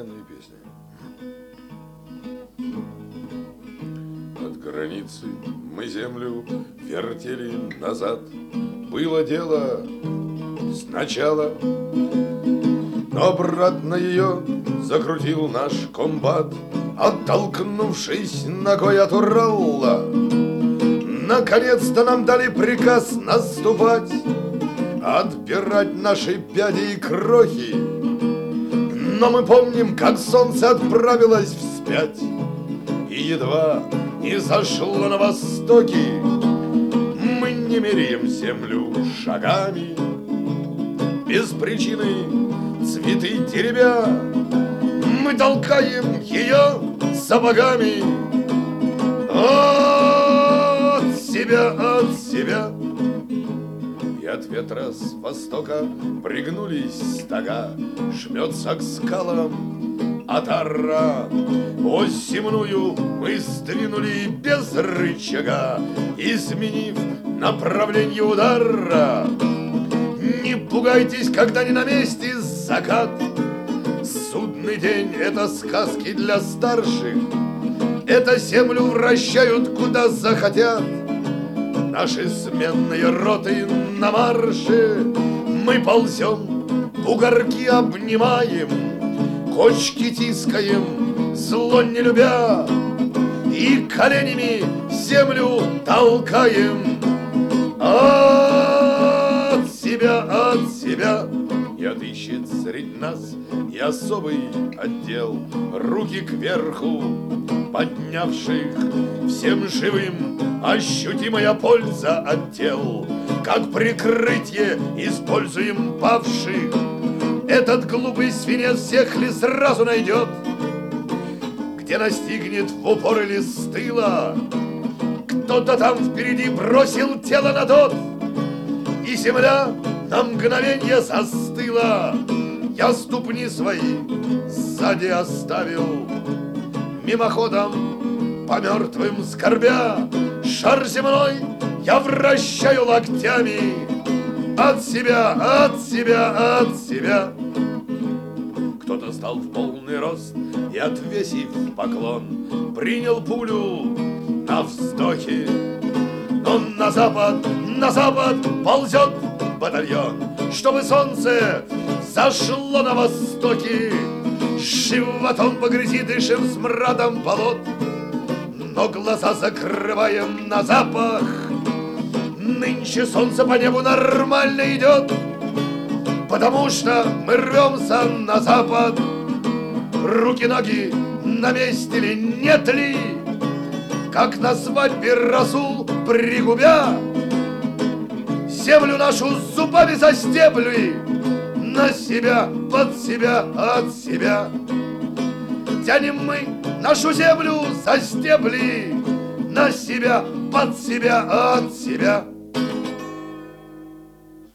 современные песни. От границы мы землю вертели назад. Было дело сначала, но обратно ее закрутил наш комбат, оттолкнувшись ногой от Урала. Наконец-то нам дали приказ наступать, отбирать наши пяди и крохи. Но мы помним, как солнце отправилось вспять, и едва не зашло на востоке. Мы не меряем землю шагами, без причины цветы теребя. Мы толкаем ее сапогами от себя. И от ветра с востока пригнулись стога, жмется к скалам отара. Ось земную мы сдвинули без рычага, изменив направление удара. Не пугайтесь, когда не на месте закат. Судный день — это сказки для старших. Это землю вращают куда захотят. Наши сменные роты на марше. Мы ползем, бугорки обнимаем, кочки тискаем, зло не любя, и коленями землю толкаем от себя. И отыщет среди нас и особый отдел, руки кверху поднявших, всем живым ощутимая польза от тел. Как прикрытие используем павших. Этот глупый свинец всех ли сразу найдет, где настигнет в упор или с тыла? Кто-то там впереди бросил тело на тот, и земля на мгновенье застыла. Я ступни свои сзади оставил, мимоходом по мертвым скорбя. Шар земной я вращаю локтями от себя. Кто-то стал в полный рост и, отвесив поклон, принял пулю на вздохе. Но на запад ползет батальон, чтобы солнце зашло на востоке. Животом по грязи дышим смрадом болот, но глаза закрываем на запах. Нынче солнце по небу нормально идет, потому что мы рвемся на запад. Руки-ноги на месте ли, нет ли? Как на свадьбе Расул пригубя землю нашу зубами за стебли, на себя, под себя, от себя. Тянем мы нашу землю за стебли, на себя, под себя, от себя.